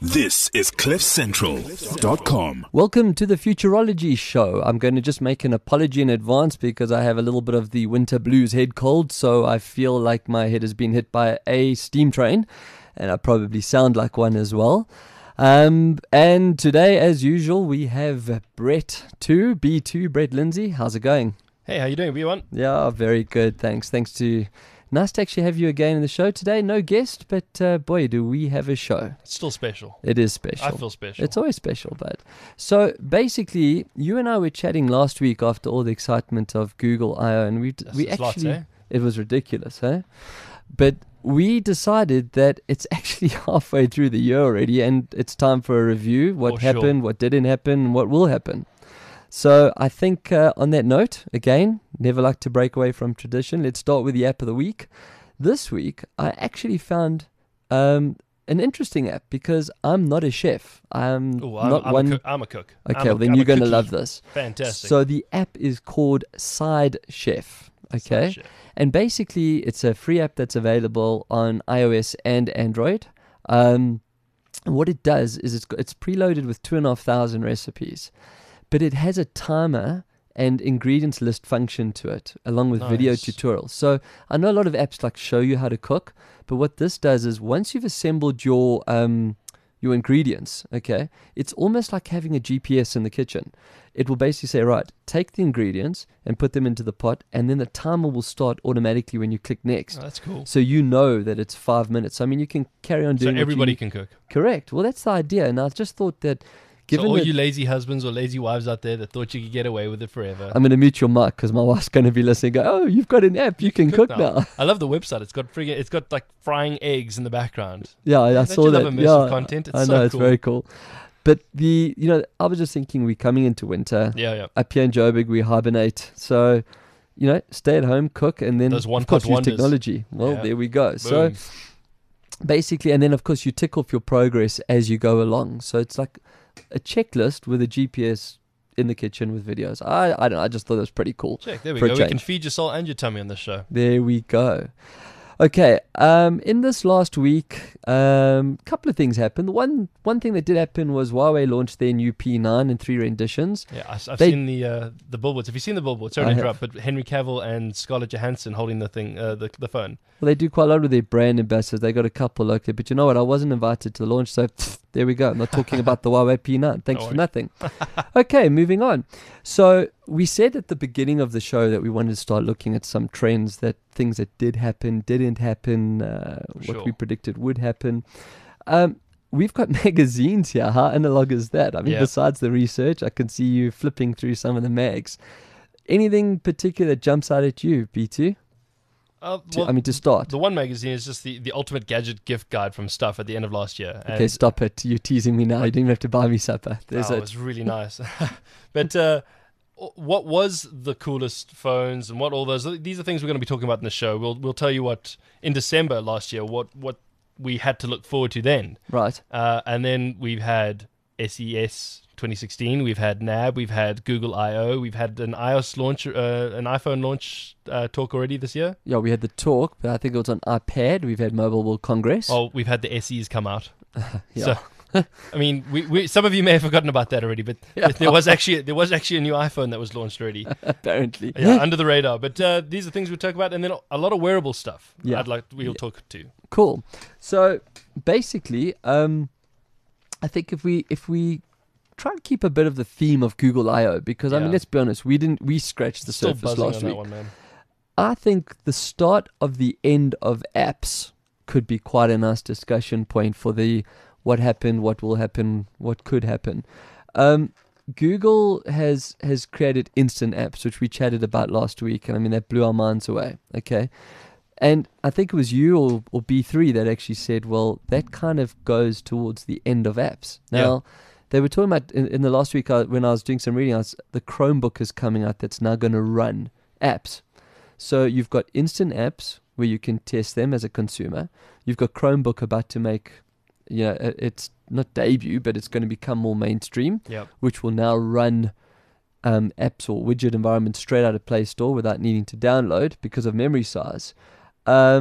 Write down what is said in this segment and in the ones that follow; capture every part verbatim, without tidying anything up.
This is cliff central dot com. Welcome to the Futurology Show. I'm going to just make an apology in advance because I have a little bit of the winter blues head cold, so I feel like my head has been hit by a steam train, and I probably sound like one as well. Um, and today, as usual, we have Brett two, B two, Brett Lindsay. How's it going? Hey, how you doing, B one? Yeah, very good, thanks. Thanks to... Nice to actually have you again in the show today. No guest, but uh, boy, do we have a show. It's still special. It is special. I feel special. It's always special, but so basically, you and I were chatting last week after all the excitement of Google I O, and we That's, we that's actually lots, eh? it was ridiculous, huh? But we decided that it's actually halfway through the year already, and it's time for a review. What For happened, sure. what didn't happen, and what will happen. So I think uh, on that note, again, never like to break away from tradition. Let's start with the app of the week. This week, I actually found um, an interesting app because I'm not a chef. I'm Ooh, I'm, not I'm, one. a cook. I'm a cook. Okay, I'm well, a, then I'm you're a going to cookie. love this. Fantastic. So the app is called Side Chef. Okay, Such a- and basically it's a free app that's available on iOS and Android. Um, and what it does is it's it's preloaded with two and a half thousand recipes, but it has a timer and ingredients list function to it, along with video Nice. tutorials. So I know a lot of apps like show you how to cook, but what this does is once you've assembled your um your ingredients, okay, it's almost like having a G P S in the kitchen. It will basically say, right, take the ingredients and put them into the pot, and then the timer will start automatically when you click next. Oh, that's cool. So you know that it's five minutes. I mean, you can carry on So doing what you everybody need. can cook. Correct. Well, that's the idea. And I just thought that, given so all that you lazy husbands or lazy wives out there that thought you could get away with it forever. I'm going to mute your mic because my wife's going to be listening. Go, oh, you've got an app. You, can, cook, now. I love the website. It's got friggin', it's got like frying eggs in the background. Yeah, I, I Don't saw you that. love immersive Yeah, content? It's I so know it's cool. very cool. But the, you know, I was just thinking we're coming into winter. Yeah, yeah. Up here in Joburg, we hibernate. So, you know, stay at home, cook, and then Those of one-pot course use wonders. technology. Well, Yeah. there we go. So Boom. basically, and then of course you tick off your progress as you go along. So it's like a checklist with a G P S in the kitchen with videos. I I don't know. I just thought it was pretty cool. Check, there we for a go. We can change. feed your soul and your tummy on this show. There we go. Okay, um, in this last week, a um, couple of things happened. One one thing that did happen was Huawei launched their new P nine in three renditions. Yeah, I, have They- seen the uh, the billboards. Have you seen the billboards? Sorry I to have. interrupt, but Henry Cavill and Scarlett Johansson holding the thing, uh, the the phone. Well, they do quite a lot with their brand ambassadors. They got a couple locally, but you know what? I wasn't invited to the launch, so pfft, there we go. I'm not talking about the Huawei P nine. Thanks No for worries. nothing. Okay, moving on. So we said at the beginning of the show that we wanted to start looking at some trends, that things that did happen, didn't happen, uh, what Sure. we predicted would happen. Um, we've got magazines here. How analog is that? I mean, Yeah. besides the research, I can see you flipping through some of the mags. Anything particular that jumps out at you, B two? Uh, To, well, I mean, to start. the one magazine is just the, the ultimate gadget gift guide from Stuff at the end of last year. Okay, And- stop it. You're teasing me now. You didn't even have to buy me supper. There's oh, it it. was really nice. But uh, what was the coolest phones and what all those? These are things we're going to be talking about in the show. We'll we'll tell you what in December last year what what we had to look forward to then. Right. Uh, and then we've had S E S twenty sixteen. We've had N A B. We've had Google I O. We've had an iOS launch, uh, an iPhone launch uh, talk already this year. Yeah, we had the talk, but I think it was on iPad. We've had Mobile World Congress. Oh, we've had the S Es come out. yeah. So, I mean, we, we some of you may have forgotten about that already, but Yeah. there was actually there was actually a new iPhone that was launched already. apparently. Yeah, under the radar. But uh, these are things we'll talk about, and then a lot of wearable stuff. Yeah. I'd like we'll Yeah. talk to. Cool. So basically, um, I think if we if we try and keep a bit of the theme of Google I O, because I mean, Yeah. let's be honest, we didn't we scratched the Still surface buzzing last on week. that one, man. I think the start of the end of apps could be quite a nice discussion point for the what happened, what will happen, what could happen. Um, Google has has created instant apps, which we chatted about last week, and I mean that blew our minds away. Okay, and I think it was you or, or B three that actually said, well, that kind of goes towards the end of apps. Now, they were talking about in, in the last week uh, when I was doing some reading, I was, the Chromebook is coming out that's now going to run apps. So you've got instant apps where you can test them as a consumer. You've got Chromebook about to make, you know, it- it's not debut, but it's going to become more mainstream, Yep. which will now run um, apps or widget environments straight out of Play Store without needing to download because of memory size. Um,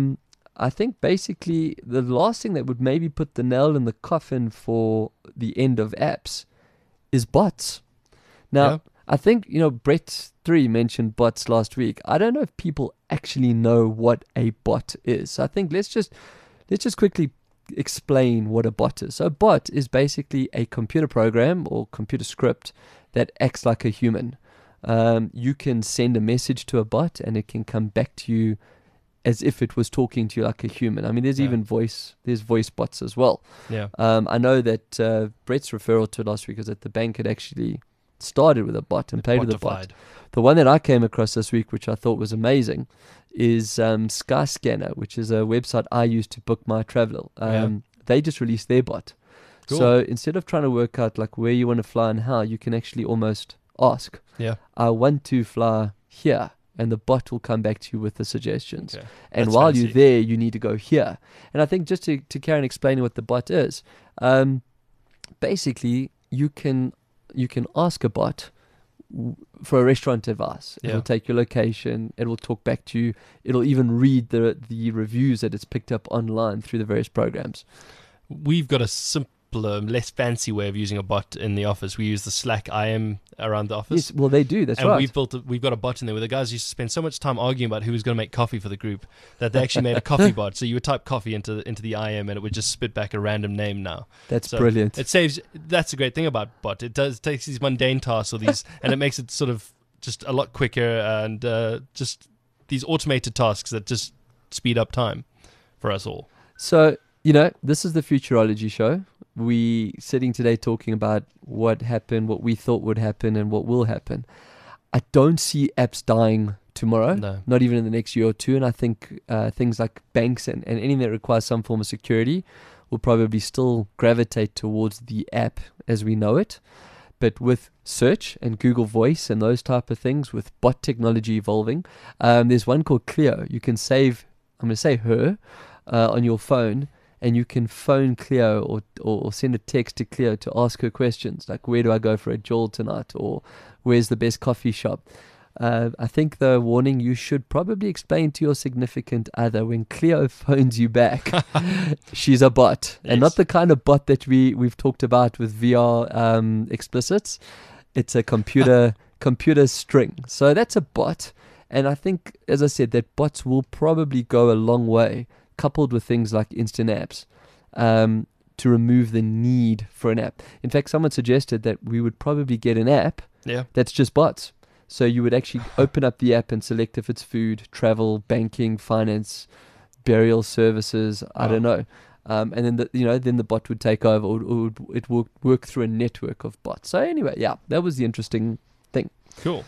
I think basically the last thing that would maybe put the nail in the coffin for the end of apps is bots. Now, Yeah. I think, you know, Brett three mentioned bots last week. I don't know if people actually know what a bot is. So I think let's just let's just quickly explain what a bot is. So a bot is basically a computer program or computer script that acts like a human. Um, you can send a message to a bot and it can come back to you as if it was talking to you like a human. I mean, there's Yeah. even voice, there's voice bots as well. Yeah. Um, I know that uh, Brett's referral to it last week is that the bank had actually started with a bot and played with a bot. Botified. The one that I came across this week, which I thought was amazing, is um, Skyscanner, which is a website I use to book my travel. Um, Yeah. They just released their bot. Cool. So instead of trying to work out like where you want to fly and how, you can actually almost ask, Yeah. I want to fly here. And the bot will come back to you with the suggestions. Okay. And That's while fancy. you're there, you need to go here. And I think just to, to Karen explaining what the bot is, um, basically you can you can ask a bot w- for a restaurant advice. Yeah. It'll take your location. It will talk back to you. It'll even read the the reviews that it's picked up online through the various programs. We've got a simpler, less fancy way of using a bot in the office. We use the Slack I M around the office. Yes, well they do. That's and right. we've built, a, we've got a bot in there where the guys used to spend so much time arguing about who was going to make coffee for the group that they actually made a coffee bot. So you would type coffee into the, into the I M and it would just spit back a random name now. That's So brilliant. It saves. That's a great thing about bot. It does takes these mundane tasks or these, and it makes it sort of just a lot quicker and uh, just these automated tasks that just speed up time for us all. So, you know, this is the Futurology show. We sitting today talking about what happened, what we thought would happen, and what will happen. I don't see apps dying tomorrow, No. not even in the next year or two. And I think uh, things like banks and, and anything that requires some form of security will probably still gravitate towards the app as we know it. But with search and Google Voice and those type of things, with bot technology evolving, um, there's one called Clio. You can save, I'm going to say her, uh, on your phone, and you can phone Clio or, or or send a text to Clio to ask her questions, like where do I go for a jolt tonight, or where's the best coffee shop. Uh, I think the warning, you should probably explain to your significant other when Clio phones you back, she's a bot, Yes. and not the kind of bot that we, we've talked about with V R um, explicits. It's a computer computer string. So that's a bot. And I think, as I said, that bots will probably go a long way, coupled with things like instant apps, um, to remove the need for an app. In fact, someone suggested that we would probably get an app Yeah. that's just bots. So you would actually open up the app and select if it's food, travel, banking, finance, burial services, I don't know. Um, and then the, you know, then the bot would take over, or, or would, it would work through a network of bots. So anyway, yeah, that was the interesting thing. Cool.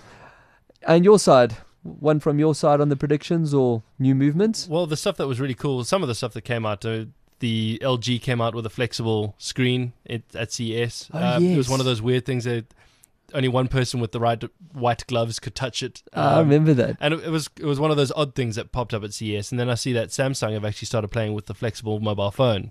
And your side, one from your side on the predictions or new movements? Well, the stuff that was really cool, some of the stuff that came out, uh, the L G came out with a flexible screen at, at C E S. Oh, um, It was yes. one of those weird things that only one person with the right white gloves could touch it. I Um, remember that. And it it was it was one of those odd things that popped up at C E S. And then I see that Samsung have actually started playing with the flexible mobile phone.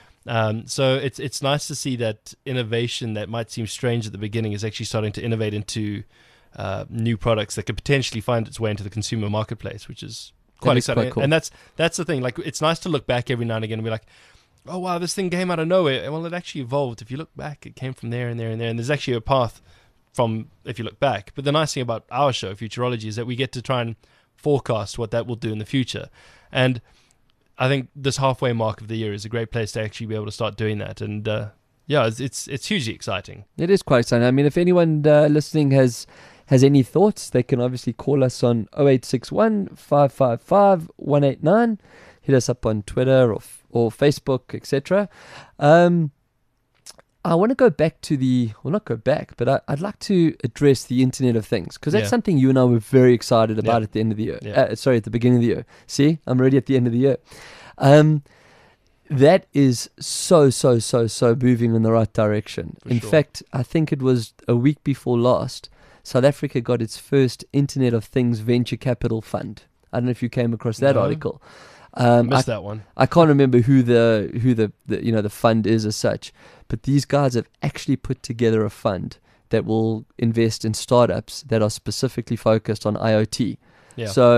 Um, so it's it's nice to see that innovation that might seem strange at the beginning is actually starting to innovate into uh, new products that could potentially find its way into the consumer marketplace, which is quite That is exciting. quite cool. And that's that's the thing. Like, it's nice to look back every now and again and be like, oh wow, this thing came out of nowhere. Well, it actually evolved. If you look back, it came from there and there and there. And there's actually a path from if you look back. But the nice thing about our show, Futurology, is that we get to try and forecast what that will do in the future. And I think this halfway mark of the year is a great place to actually be able to start doing that. And uh, yeah, it's, it's it's hugely exciting. It is quite exciting. I mean, if anyone uh, listening has has any thoughts, they can obviously call us on oh eight six one, five five five, one eight nine. Hit us up on Twitter or or Facebook, et cetera. Um, I want to go back to the, well, not go back, but I, I'd like to address the Internet of Things, because that's Yeah. something you and I were very excited about Yeah. at the end of the year. Yeah. Uh, sorry, at the beginning of the year. See, I'm already at the end of the year. Um, that is so, so, so, so moving in the right direction. For in sure. fact, I think it was a week before last, South Africa got its first Internet of Things venture capital fund. I don't know if you came across that No. article. Um, I Missed that one. I can't remember who the who the, the you know the fund is as such, but these guys have actually put together a fund that will invest in startups that are specifically focused on I O T. Yeah. So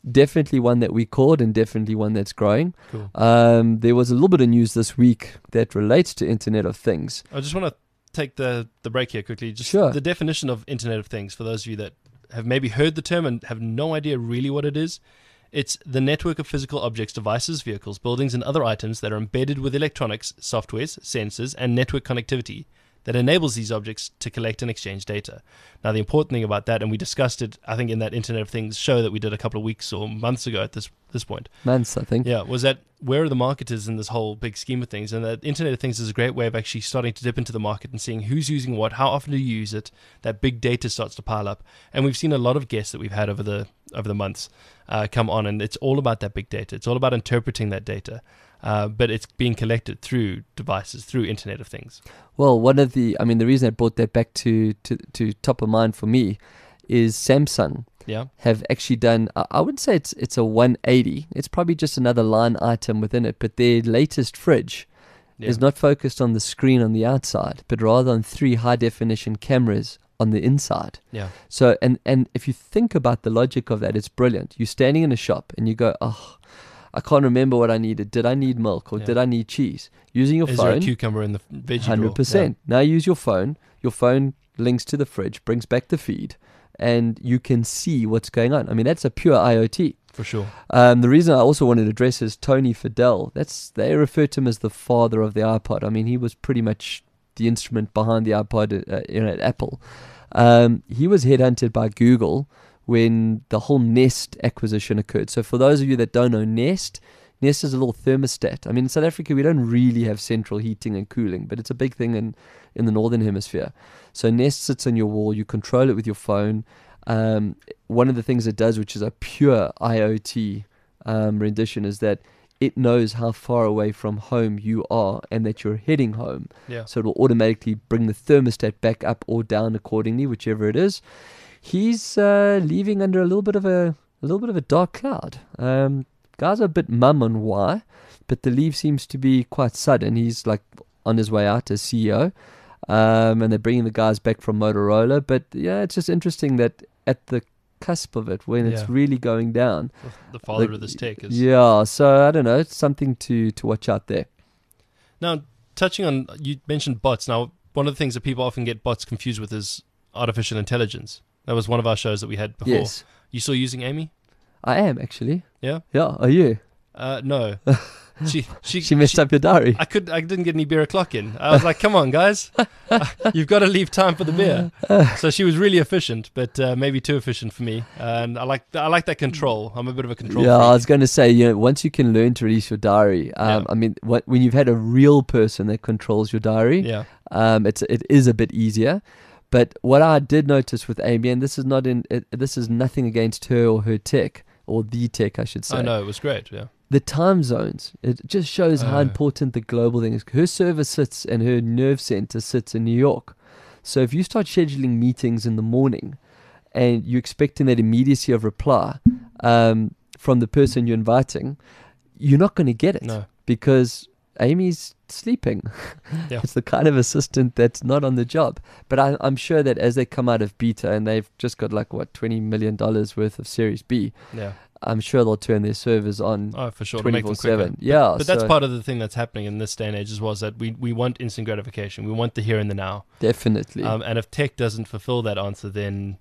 definitely one that we called and definitely one that's growing. Cool. Um, there was a little bit of news this week that relates to Internet of Things. I just want to take the, the break here quickly. Just Sure. the definition of Internet of Things, for those of you that have maybe heard the term and have no idea really what it is. It's the network of physical objects, devices, vehicles, buildings, and other items that are embedded with electronics, softwares, sensors, and network connectivity that enables these objects to collect and exchange data. Now, the important thing about that, and we discussed it, I think, in that Internet of Things show that we did a couple of weeks or months ago at this this point. Months, I think. Yeah, was that where are the marketers in this whole big scheme of things? And that Internet of Things is a great way of actually starting to dip into the market and seeing who's using what, how often do you use it. That big data starts to pile up. And we've seen a lot of guests that we've had over the over the months uh, come on, and it's all about that big data. It's all about interpreting that data. Uh, but it's being collected through devices, through Internet of Things. Well, one of the, I mean, the reason I brought that back to, to, to top of mind for me is Samsung Yeah. have actually done, I I wouldn't say it's it's a one eighty. It's probably just another line item within it. But their latest fridge Yeah. is not focused on the screen on the outside, but rather on three high definition cameras on the inside. Yeah. So, and, and if you think about the logic of that, it's brilliant. You're standing in a shop and you go, oh, I can't remember what I needed. Did I need milk or Yeah. did I need cheese? Using your Is there a phone, cucumber in the veggie drawer? one hundred percent. Now use your phone. Your phone links to the fridge, brings back the feed, and you can see what's going on. I mean, that's a pure IoT. Yeah, for sure. Um, the reason I also wanted to address is Tony Fadell. That's they refer to him as the father of the iPod. I mean, he was pretty much the instrument behind the iPod uh, you know, at Apple. Um, he was headhunted by Google when the whole Nest acquisition occurred. So for those of you that don't know Nest, Nest is a little thermostat. I mean, in South Africa, we don't really have central heating and cooling, but it's a big thing in, in the Northern Hemisphere. So Nest sits on your wall. You control it with your phone. Um, one of the things it does, which is a pure IoT um, rendition, is that it knows how far away from home you are and that you're heading home. Yeah. So it will automatically bring the thermostat back up or down accordingly, whichever it is. He's uh, leaving under a little bit of a, a little bit of a dark cloud. Um, guys are a bit mum on why, but the leave seems to be quite sudden. He's like on his way out as C E O, um, and they're bringing the guys back from Motorola. But yeah, it's just interesting that at the cusp of it, when it's Yeah. really going down, The father the- of this tech is. yeah. So I don't know. It's something to to watch out there. Now, touching on, you mentioned bots. Now, one of the things that people often get bots confused with is artificial intelligence. That was one of our shows that we had before. Yes, You still using Amy? I am actually. Yeah? Yeah. Are you? Uh, no. she, she, She messed up your diary. I could. I didn't get any beer o'clock in. I was like, "Come on, guys, you've got to leave time for the beer." So she was really efficient, but uh, maybe too efficient for me. And I like. I like that control. I'm a bit of a control Yeah, I freak. was going to say, you know, once you can learn to release your diary, um, Yeah. I mean, what, when you've had a real person that controls your diary, Yeah, um, it's it is a bit easier. But what I did notice with Amy, and this is not in, it, this is nothing against her or her tech or the tech, I should say. I know it was great. Yeah, The time zones. It just shows how Oh. important the global thing is. Her server sits and her nerve center sits in New York. So if you start scheduling meetings in the morning and you're expecting that immediacy of reply um, from the person you're inviting, you're not going to get it no, because Amy's sleeping. Yeah. It's the kind of assistant that's not on the job. But I, I'm sure that as they come out of beta and they've just got like, what, twenty million dollars worth of Series B, yeah. I'm sure they'll turn their servers on Oh, for sure. To make them twenty-four quicker. seven. Yeah. But that's so part of the thing that's happening in this day and age as well, is that we, we want instant gratification. We want the here and the now. Definitely. Um, and if tech doesn't fulfill that answer, then,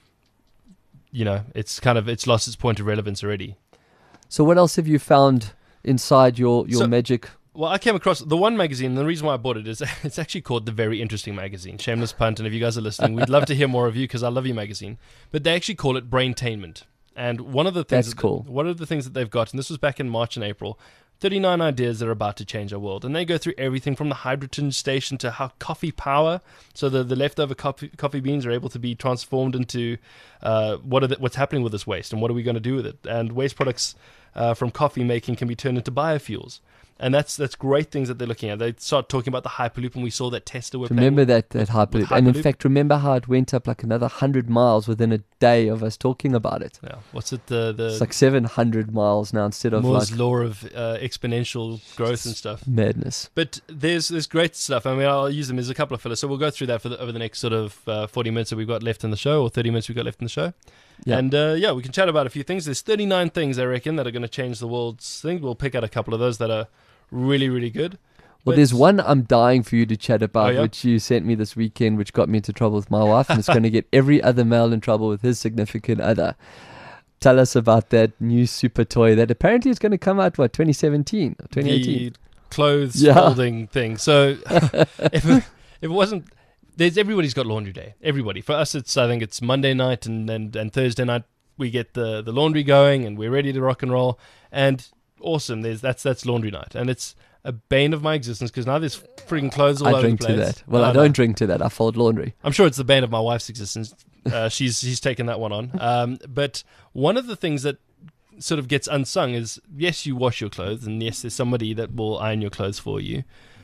you know, it's kind of, it's lost its point of relevance already. So what else have you found inside your, your So- magic? Well, I came across the one magazine, and the reason why I bought it is it's actually called The Very Interesting Magazine. Shameless punt, and if you guys are listening, we'd love to hear more of you because I love your magazine. But they actually call it Braintainment. And one of the things That's that cool. one of the things that they've got, and this was back in March and April, thirty-nine ideas that are about to change our world. And they go through everything from the hydrogen station to how coffee power, so the, the leftover coffee, coffee beans are able to be transformed into uh, what are the, what's happening with this waste and what are we going to do with it. And waste products uh, from coffee making can be turned into biofuels. And that's that's great things that they're looking at. They start talking about the Hyperloop, and we saw that Tesla were Remember playing that, that Hyperloop. with And in Hyperloop. fact, remember how it went up like another one hundred miles within a day of us talking about it. Yeah. What's it? The the It's like seven hundred miles now instead of Moore's like law of uh, exponential growth and stuff. madness. But there's there's great stuff. I mean, I'll use them. There's a couple of fillers, so we'll go through that for the, over the next sort of uh, forty minutes that we've got left in the show, or thirty minutes we've got left in the show. Yeah. And uh, yeah, we can chat about a few things. There's thirty-nine things I reckon that are going to change the world's thing. We'll pick out a couple of those that are really really good. Well, But- there's one I'm dying for you to chat about, Oh, yeah? which you sent me this weekend, which got me into trouble with my wife, and it's going to get every other male in trouble with his significant other. Tell us about that new super toy that apparently is going to come out, what, twenty seventeen or twenty eighteen? The clothes Yeah. folding thing. So if, it, if it wasn't, there's everybody's got laundry day. Everybody. For us, it's I think it's Monday night and and, and Thursday night. We get the, the laundry going and we're ready to rock and roll. And awesome. There's that's that's laundry night, and it's a bane of my existence because now there's freaking clothes all I over drink the to place. that. Well, No, I no. don't drink to that. I fold laundry. I'm sure it's the bane of my wife's existence. Uh, she's she's taken that one on. Um, but one of the things that sort of gets unsung is yes, you wash your clothes, and yes, there's somebody that will iron your clothes for you.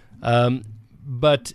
Um, but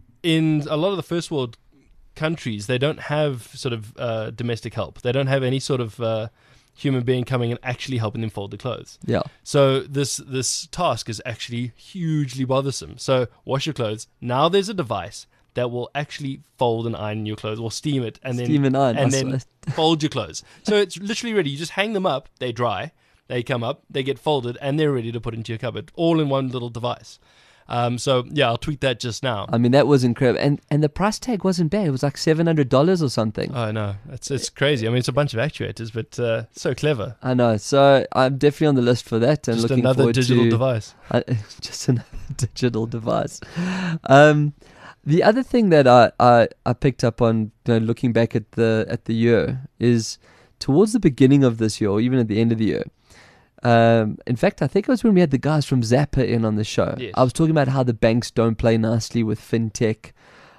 in a lot of the first world countries, they don't have sort of uh, domestic help. They don't have any sort of uh, human being coming and actually helping them fold the clothes. Yeah. So this this task is actually hugely bothersome. So wash your clothes. Now there's a device that will actually fold and iron your clothes, or steam it, and then Steam and iron, and I then fold your clothes. So it's literally ready. You just hang them up. They dry. They come up. They get folded, and they're ready to put into your cupboard, all in one little device. Um, so yeah, I'll tweet that just now. I mean, that was incredible. And and the price tag wasn't bad. It was like seven hundred dollars or something. Oh no, it's it's crazy. I mean, it's a bunch of actuators, but uh, so clever. I know. So I'm definitely on the list for that. And Just looking another forward digital to, device. Uh, just another digital device. Um, the other thing that I, I, I picked up on, you know, looking back at the at the year, is towards the beginning of this year, or even at the end of the year. Um, in fact, I think it was when we had the guys from Zappa in on the show. Yes. I was talking about how the banks don't play nicely with fintech.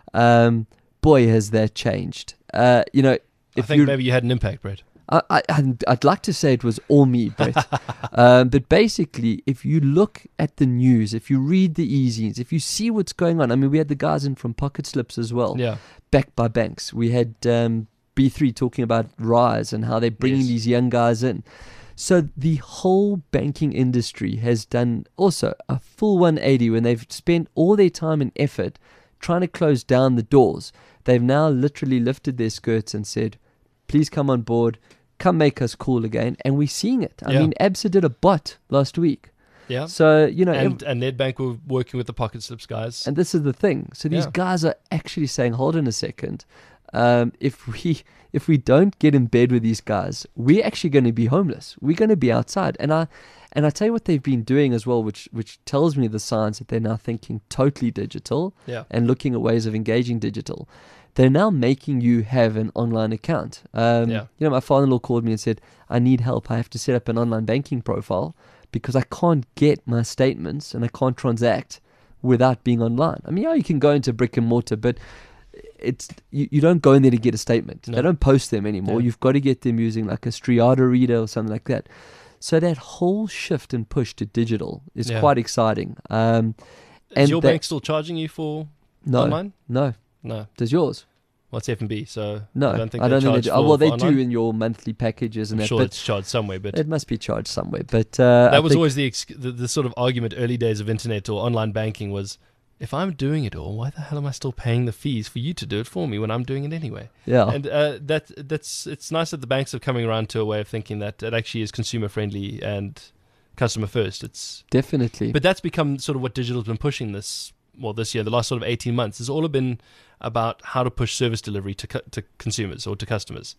Um, boy, has that changed. Uh, you know, I if think you maybe you had an impact, Brett. I, I, I'd, I'd like to say it was all me, Brett. um, but basically, if you look at the news, if you read the easies, if you see what's going on, I mean, we had the guys in from Pocket Slips as well, Yeah. backed by banks. We had um, B three talking about Rise and how they're bringing Yes. these young guys in. So the whole banking industry has done also a full one eighty when they've spent all their time and effort trying to close down the doors. They've now literally lifted their skirts and said, please come on board, come make us cool again. And we're seeing it. I Yeah. mean, Absa did a bot last week. Yeah. So, you know, And ev- and Nedbank were working with the Pocket Slips guys. and this is the thing. So these Yeah. guys are actually saying, hold on a second. Um, if we if we don't get in bed with these guys, we're actually going to be homeless. We're going to be outside. And I and I tell you what they've been doing as well, which which tells me the signs that they're now thinking totally digital Yeah. and looking at ways of engaging digital. They're now making you have an online account. Um, Yeah. You know, my father-in-law called me and said, I need help. I have to set up an online banking profile because I can't get my statements and I can't transact without being online. I mean, yeah, you can go into brick and mortar, but it's you, you don't go in there to get a statement. No. They don't post them anymore. Yeah. You've got to get them using like a Striata reader or something like that. So that whole shift and push to digital is Yeah. quite exciting. Um, Is and your that- bank still charging you for no, online? no. No. Does yours? What's F and B? So No, I don't think I they don't think charge they do. for, Oh, well, for they online. do in your monthly packages and I'm that, sure but it's charged somewhere, but it must be charged somewhere. But uh, that I was think- always the, ex- the the sort of argument early days of internet or online banking was, if I'm doing it all, why the hell am I still paying the fees for you to do it for me when I'm doing it anyway? yeah. And uh, that that's it's nice that the banks are coming around to a way of thinking that it actually is consumer friendly and customer first. It's Definitely. but that's become sort of what digital's been pushing this well this year. The last sort of eighteen months has all been about how to push service delivery to cu- to consumers or to customers.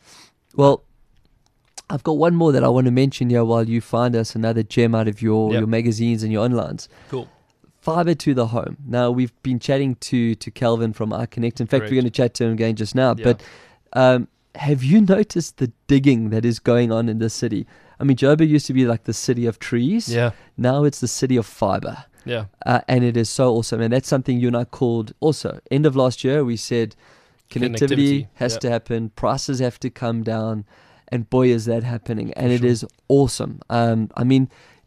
Well, I've got one more that I want to mention here while you find us another gem out of your, Yep. your magazines and your onlines. Cool. Fiber to the home. Now, we've been chatting to, to Calvin from iConnect. In fact, Correct. we're going to chat to him again just now. Yeah. But um, have you noticed the digging that is going on in this city? I mean, Joburg used to be like the city of trees. Yeah. Now it's the city of fiber. Yeah. Uh, and it is so awesome. And that's something you and I called also. End of last year, we said connectivity, Connectivity, has yep. to happen, prices have to come down, and boy, is that happening. And it sure. is awesome. Um, I mean,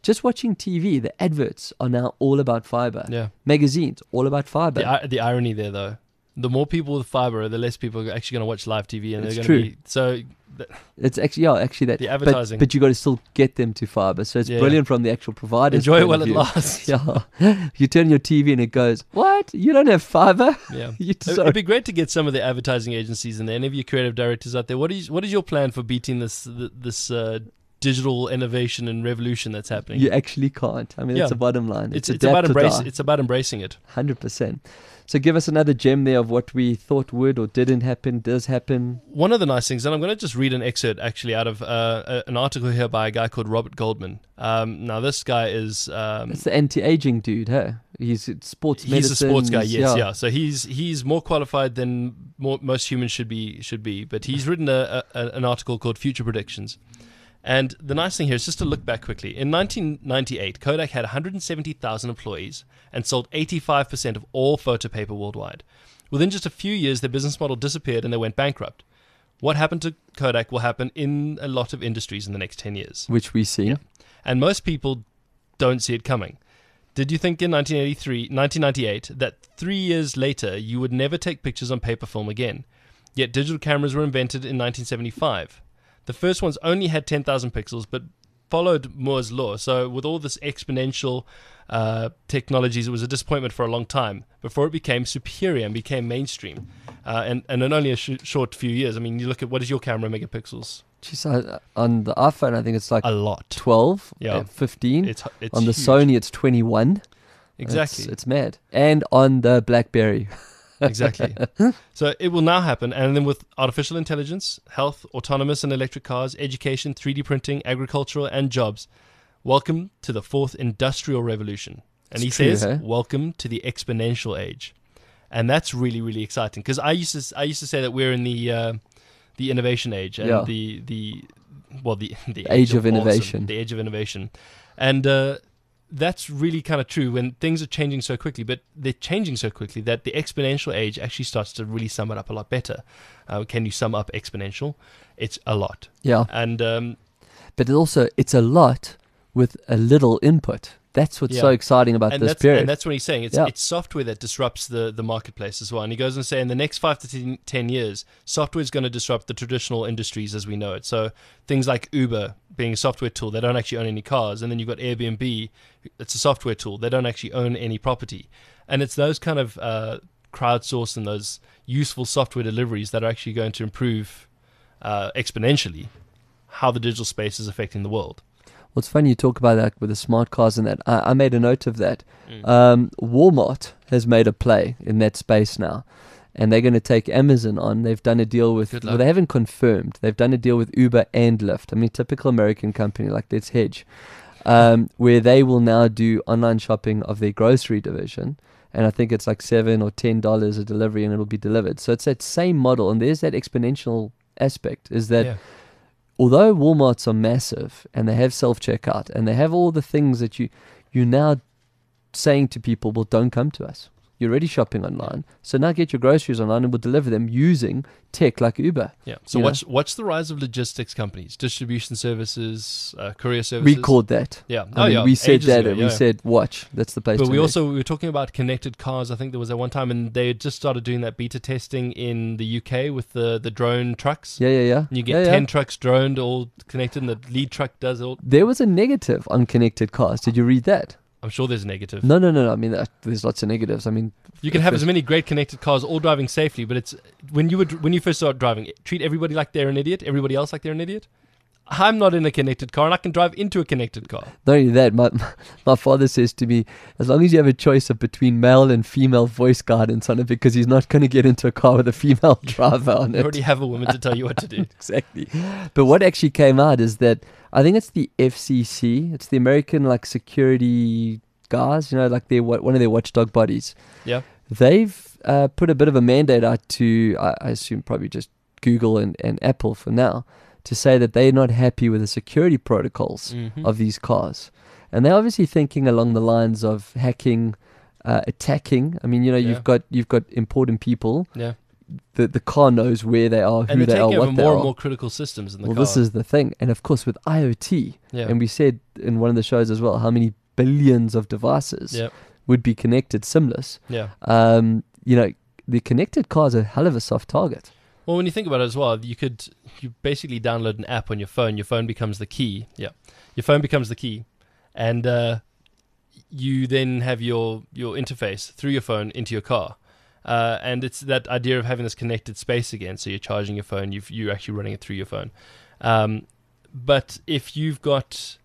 just watching T V, the adverts are now all about fiber. Yeah. Magazines, all about fiber. The, i- the irony there, though, the more people with fiber, the less people are actually going to watch live T V, and It's they're true. going to be so. Th- It's actually, yeah, actually that. The but- advertising. But, you got to still get them to fiber. So it's Yeah. brilliant from the actual provider. enjoy it while it lasts. Yeah. You turn your T V and it goes, what? You don't have fiber? Yeah. You It- sorry. It'd be great to get some of the advertising agencies and any of your creative directors out there. What is what is your plan for beating this th- this uh, digital innovation and revolution that's happening? You actually can't. I mean, Yeah. it's the bottom line. it's It's, it's about adapt or embrace, die. it's about embracing it. one hundred percent. So give us another gem there of what we thought would or didn't happen, does happen. One of the nice things, and I'm going to just read an excerpt actually out of uh, a, an article here by a guy called Robert Goldman. Um, now this guy is um, It's the anti-aging dude, huh? He's it's sports medicine. he's a sports guy, he's- yes, yeah. So he's he's more qualified than more, most humans should be should be. But he's written a, a, an article called Future Predictions. And the nice thing here is just to look back quickly. In nineteen ninety-eight, Kodak had one hundred seventy thousand employees and sold eighty-five percent of all photo paper worldwide. Within just a few years, their business model disappeared and they went bankrupt. What happened to Kodak will happen in a lot of industries in the next ten years. Which we see. Yeah. And most people don't see it coming. Did you think in nineteen eighty-three, nineteen ninety-eight that three years later you would never take pictures on paper film again? Yet digital cameras were invented in nineteen seventy-five. The first ones only had ten thousand pixels, but followed Moore's law. So with all this exponential uh, technologies, it was a disappointment for a long time before it became superior and became mainstream. Uh, and, and in only a sh- short few years, I mean, you look at what is your camera megapixels? Jeez, I- on the iPhone, I think it's like A lot. twelve, Yeah. uh, fifteen. It's, it's on the huge. Sony, it's twenty-one. Exactly. It's, it's mad. And on the BlackBerry. Exactly. So it will now happen. And then with artificial intelligence, health, autonomous and electric cars, education, three D printing, agricultural, and jobs, welcome to the fourth industrial revolution. And It's he true, says, hey? welcome to the exponential age. And that's really, really exciting. Because I used to I used to say that we're in the uh, the innovation age and Yeah. the, the, well, the, the age of awesome, innovation. the age of innovation. And uh, that's really kind of true when things are changing so quickly, but they're changing so quickly that the exponential age actually starts to really sum it up a lot better. Uh, can you sum up exponential? It's a lot. Yeah. And um, But it also, it's a lot with a little input. That's what's Yeah. so exciting about and this that's period. and that's what he's saying. It's Yeah. it's software that disrupts the, the marketplace as well. And he goes on to say in the next five to ten, ten years, software is going to disrupt the traditional industries as we know it. So things like Uber being a software tool, they don't actually own any cars, and then you've got Airbnb, it's a software tool, they don't actually own any property. And it's those kind of uh, crowdsourced and those useful software deliveries that are actually going to improve uh, exponentially how the digital space is affecting the world. Well, it's funny you talk about that with the smart cars and that. I, I made a note of that. Mm. Um, Walmart has made a play in that space now, and they're going to take Amazon on. They've done a deal with, Good well, luck. they haven't confirmed. They've done a deal with Uber and Lyft. I mean, typical American company like Let's Hedge, um, where they will now do online shopping of their grocery division. And I think it's like seven or ten dollars a delivery, and it'll be delivered. So it's that same model, and there's that exponential aspect. Is that Yeah. although Walmarts are massive and they have self-checkout and they have all the things that you, you're now saying to people, well, don't come to us. You're already shopping online. So now get your groceries online and we'll deliver them using tech like Uber. Yeah. So You know? watch watch the rise of logistics companies, distribution services, uh, courier services. We called that. Yeah. I oh mean, yeah. we said ages that. ago, and yeah. We said, watch. That's the place But to we be. also we were talking about connected cars. I think there was at one time, and they had just started doing that beta testing in the U K with the the drone trucks. Yeah, yeah, yeah. And you get yeah, yeah. ten trucks droned, all connected, and the lead truck does it all. There was a negative on connected cars. Did you read that? I'm sure there's a negative. No, no, no. no. I mean, uh, there's lots of negatives. I mean, You can have First- as many great connected cars, all driving safely, but it's when you would when you first start driving, treat everybody like they're an idiot, everybody else like they're an idiot. I'm not in a connected car, and I can drive into a connected car. not only that, my my father says to me, as long as you have a choice of between male and female voice guidance on it, because he's not going to get into a car with a female driver on You it. already have a woman to tell you what to do. Exactly. But what actually came out is that I think it's the F C C. It's the American like security guys. You know, like their wa- one of their watchdog bodies. Yeah. They've uh, put a bit of a mandate out to, I, I assume, probably just Google and, and Apple for now, to say that they're not happy with the security protocols Mhm. of these cars. And they're obviously thinking along the lines of hacking, uh, attacking. I mean, you know, Yeah. you've got you've got important people. Yeah. the the car knows where they are, And who they're they are, taking over what they more are. and more critical systems in the Well, car. this is the thing, and of course with IoT, yeah. and we said in one of the shows as well how many billions of devices yeah. would be connected, SIMless. Yeah. Um, you know, the connected car is a hell of a soft target. Well, when you think about it as well, you could you basically download an app on your phone. Your phone becomes the key. Yeah, your phone becomes the key, and uh, you then have your your interface through your phone into your car. Uh, and it's that idea of having this connected space again. So you're charging your phone. You've, you're actually running it through your phone. Um, but if you've got,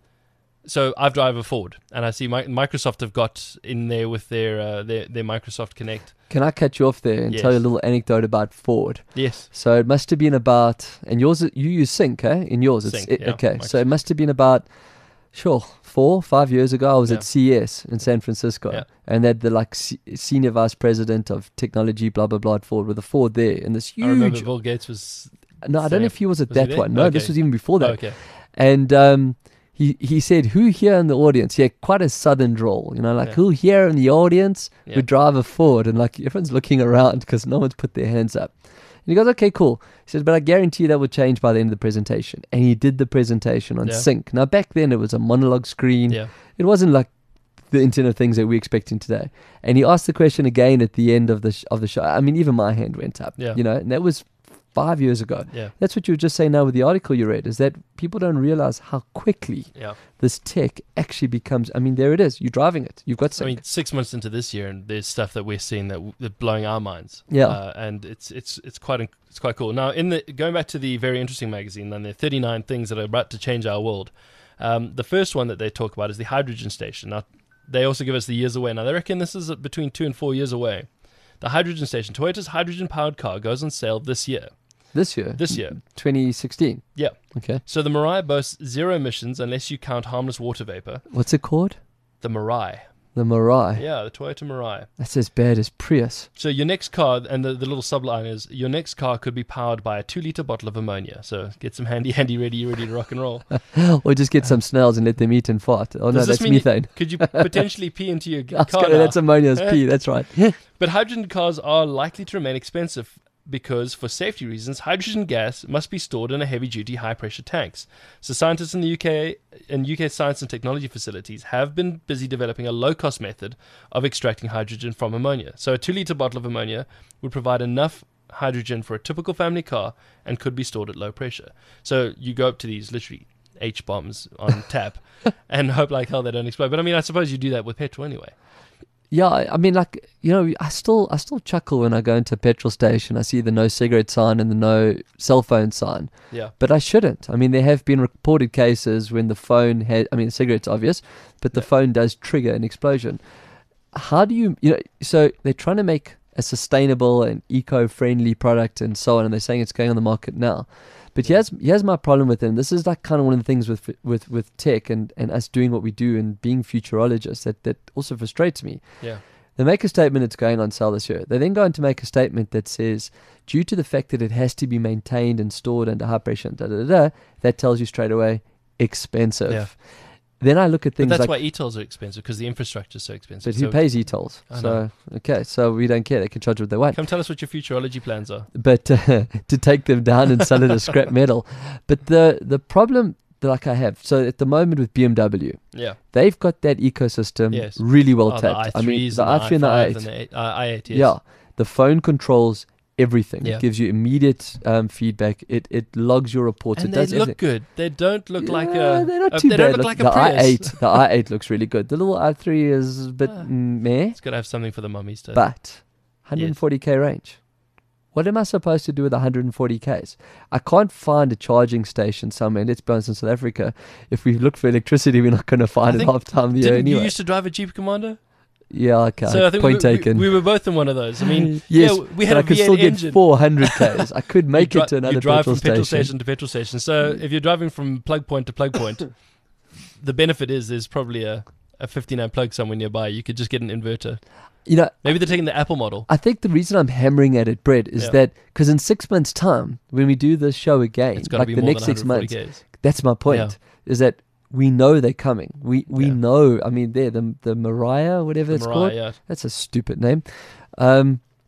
so I drive a Ford, and I see my, Microsoft have got in there with their uh, their their Microsoft Connect. Can I cut you off there and Yes. tell you a little anecdote about Ford? Yes. So it must have been about, and yours, you use Sync, eh? In yours, it's Sync, it, yeah, okay. So it Microsoft. must have been about, sure, four, five years ago. I was Yeah. at C E S in San Francisco, Yeah. and they had the like se- senior vice president of technology, blah blah blah, at Ford, with a Ford there, and this I remember huge. Bill Gates was. No, I don't know if he was at Was he that there? one. No, this Okay. was even before that. Oh, okay. And um, he he said, "Who here in the audience?" Yeah, quite a southern drawl, you know, like Yeah. who here in the audience Yeah. would drive a Ford, and like everyone's looking around because no one's put their hands up. And he goes, "Okay, cool." He says, "But I guarantee you that will change by the end of the presentation." And he did the presentation on Yeah. Sync. Now back then it was a monologue screen. Yeah. It wasn't like the Internet of Things that we're expecting today. And he asked the question again at the end of the sh- of the show. I mean, even my hand went up. Yeah. You know, and that was five years ago. Yeah. That's what you were just saying now with the article you read, is that people don't realize how quickly Yeah. this tech actually becomes. I mean, there it is. You're driving it. You've got I Sync. mean, six months into this year, and there's stuff that we're seeing that w- that blowing our minds. Yeah. uh, and it's it's it's quite inc- it's quite cool. Now, in the going back to the Very Interesting magazine, and there are thirty-nine things that are about to change our world. Um, the first one that they talk about is the hydrogen station. Now, they also give us the years away. Now, they reckon this is between two and four years away. The hydrogen station, Toyota's hydrogen-powered car, goes on sale this year. this year. This year. twenty sixteen. Yeah. Okay. So the Mirai boasts zero emissions unless you count harmless water vapor. What's it called? The Mirai. The Mirai. Yeah, the Toyota Mirai. That's as bad as Prius. So your next car, and the, the little subline is, your next car could be powered by a two-liter bottle of ammonia. So get some handy, handy, ready, ready to rock and roll. Or just get some snails and let them eat and fart. Oh, no, Does this that's mean- methane. Could you potentially pee into your I was car gonna- now? that's ammonia's pee. That's right. But hydrogen cars are likely to remain expensive because, for safety reasons, hydrogen gas must be stored in a heavy-duty, high-pressure tanks. So scientists in the U K and U K science and technology facilities have been busy developing a low-cost method of extracting hydrogen from ammonia. So a two-litre bottle of ammonia would provide enough hydrogen for a typical family car and could be stored at low pressure. So you go up to these literally H-bombs on tap and hope like hell they don't explode. But I mean, I suppose you do that with petrol anyway. Yeah, I I mean, like, you know, I still, I still chuckle when I go into a petrol station. I see the no cigarette sign and the no cell phone sign, Yeah. but I shouldn't. I mean, there have been reported cases when the phone had, I mean, the cigarette's obvious, but the Yeah. phone does trigger an explosion. How do you, you know, so they're trying to make a sustainable and eco-friendly product and so on, and they're saying it's going on the market now. But here's here's my problem with it. And this is like kind of one of the things with with with tech and, and us doing what we do and being futurologists that, that also frustrates me. Yeah. They make a statement it's going on sale this year. They then go on to make a statement that says, due to the fact that it has to be maintained and stored under high pressure, da da da, da that tells you straight away expensive. Yeah. Then I look at But things that's like, why e-tolls are expensive, because the infrastructure is so expensive. but who So pays e-tolls? I So know. okay, so we don't care. They can charge what they want. Come tell us what your futurology plans are. But uh, to take them down and sell it as scrap metal. But the the problem that like I have, so at the moment with B M W, Yeah. they've got that ecosystem Yes. really well Oh, the tapped. I mean, i3s the and i three and the i i eight. five and the eight- uh, i eight, yes. Yeah, the phone controls everything. Yeah. It gives you immediate um, feedback. It it logs your reports. And it they does look everything. good. They don't look like Yeah, a. they're not a- too they bad. don't look Look, like the a Prius. i eight, the i eight looks really good. The little i three is a bit Ah. mm, meh, It's got to have something for the mummies to. but one hundred forty k range. What am I supposed to do with one hundred forty k's? I can't find a charging station somewhere. Let's be honest, in South Africa, if we look for electricity, we're not going to find I it think- half the time of the year Didn't anyway. you used to drive a Jeep Commander? Yeah, okay. So I think Point we, we- taken. We, were both in one of those. I mean, yes, yeah, we had but a I could V eight still engine. get four hundred k's. I could make you it to dri- another You drive petrol from petrol station. station to petrol station. So if you're driving from plug point to plug point, the benefit is there's probably a, a fifteen amp plug somewhere nearby. You could just get an inverter. You know, Maybe they're taking the Apple model. I think the reason I'm hammering at it, Brett, is Yeah. that because in six months' time, when we do this show again, It's got to like be the more next than six one hundred forty months, k's. that's my point. Yeah. Is that we know they're coming. We we Yeah. know. I mean, there the the Mariah, whatever The it's Mirai, called. yeah. That's a stupid name. Um,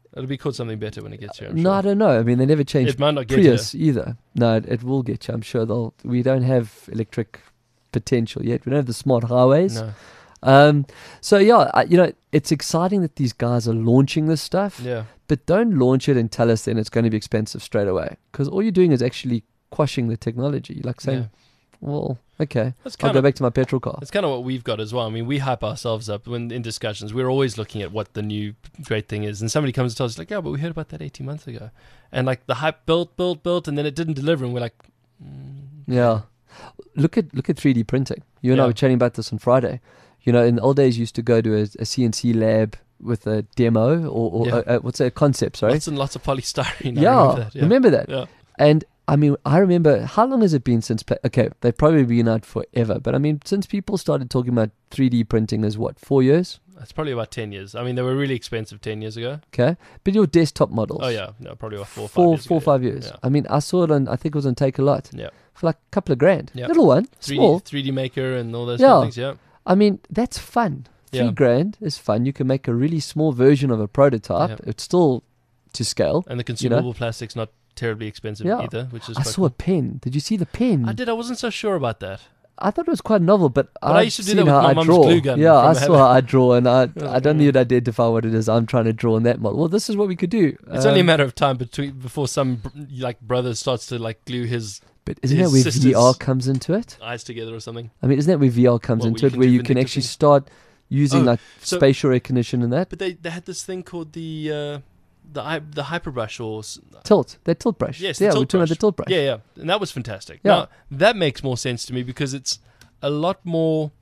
It'll be called something better when it gets here. I'm no, sure. I don't know. I mean, they never changed It might not get Prius either. No, it, it will get you. I'm sure they'll. We don't have electric potential yet. We don't have the smart highways. No. Um, so yeah, I, you know, it's exciting that these guys are launching this stuff. Yeah. But don't launch it and tell us then it's going to be expensive straight away, because all you're doing is actually quashing the technology. Like saying, Yeah. well, okay, That's I'll kind go of back to my petrol car. That's kind of what we've got as well. I mean, we hype ourselves up when in discussions. We're always looking at what the new great thing is, and somebody comes and tells us like, "Yeah, but we heard about that eighteen months ago," and like the hype built, built, built, and then it didn't deliver, and we're like, mm, Yeah. Look at look at three D printing. You and I Yeah. were chatting about this on Friday. You know, in the old days, you used to go to a, a C N C lab with a demo or, or Yeah. a, a, what's it, a concept, sorry? lots and lots of polystyrene. I yeah, remember that. Yeah. remember that? Yeah. And I mean, I remember, how long has it been since, pa- okay, they've probably been out forever, but I mean, since people started talking about three D printing as what, four years? It's probably about ten years. I mean, they were really expensive ten years ago. Okay. But your desktop models. Oh yeah, no, probably about four, or five Four, years four, ago. five years. Yeah. I mean, I saw it on, I think it was on Take a Lot Yeah. for like a couple of grand. Yeah. Little one, three D, small. three D Maker and all those Yeah. kind of things. Yeah. I mean, that's fun. Three Yeah. grand is fun. You can make a really small version of a prototype. Yeah. It's still to scale. And the consumable plastic's not terribly expensive Yeah. either, which is I quite saw cool. a pen. Did you see the pen? I did. I wasn't so sure about that. I thought it was quite novel, but, But I I've used to do seen that with how my I mum's draw. glue gun Yeah, I from saw how I draw, and I Oh, I don't yeah. need to identify what it is I'm trying to draw in that model. Well, this is what we could do. It's only a Um, matter of time between before some br- like brother starts to like glue his But isn't his that where sister's- V R comes into it? eyes together or something. I mean, isn't that where V R comes What, where into you it, can where do you can vindictive actually things? start using Oh, like so- spatial recognition and that? But they they had this thing called the uh, the hy- the hyperbrush or s- Tilt, that tilt brush. Yes, the yeah, tilt we're talking about the brush. tilt brush. yeah yeah, and that was fantastic. Yeah. Now that makes more sense to me because it's a lot more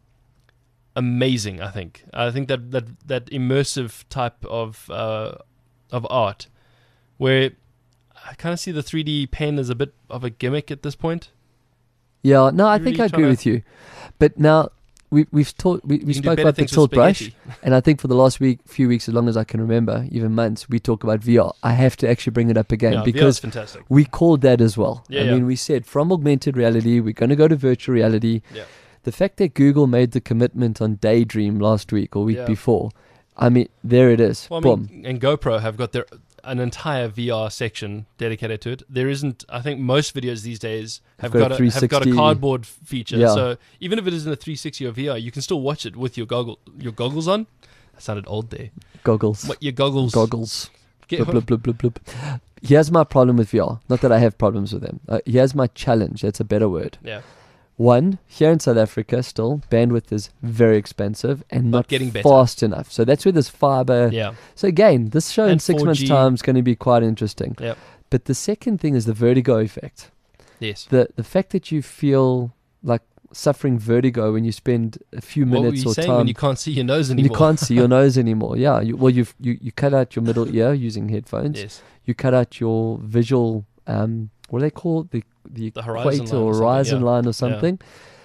amazing. I think I think that that that immersive type of uh, of art where I kind of see the three D pen as a bit of a gimmick at this point. Yeah, no, I You think really I agree tryna- with you. But now we, we've talked, we, we You can do spoke better about the things with tilt brush, spaghetti. and I think for the last week, few weeks, as long as I can remember, even months, we talk about V R. I have to actually bring it up again Yeah, V R is because fantastic. we called that as well. Yeah, I yeah. mean, we said from augmented reality, we're going to go to virtual reality. Yeah. The fact that Google made the commitment on Daydream last week or week Yeah. before, I mean, there it is. Well, I Boom. mean, and GoPro have got their an entire V R section dedicated to it. There isn't. I think most videos these days have Got a got, a, have got a three sixty. cardboard feature. Yeah. So even if it isn't a three sixty or V R, you can still watch it with your goggle your goggles on. That sounded old there. Goggles. What your goggles? Goggles. Get, Blub, blub, blub, blub, blub. Here's my problem with V R. Not that I have problems with them. Uh, here's my challenge. That's a better word. Yeah. One, here in South Africa, still bandwidth is very expensive and Not not, getting better. fast enough. So that's where this fiber. Yeah. So again, this show in And six months' four G. time is going to be quite interesting. Yep. But the second thing is the vertigo effect. Yes. The the fact that you feel like suffering vertigo when you spend a few What were minutes you or saying time when you can't see your nose and you anymore? can't see your nose anymore. Yeah. You, well, you've, you you cut out your middle ear using headphones. Yes. You cut out your visual. Um, what do they call it? the the, The horizon equator line or or something, horizon yeah. line or something.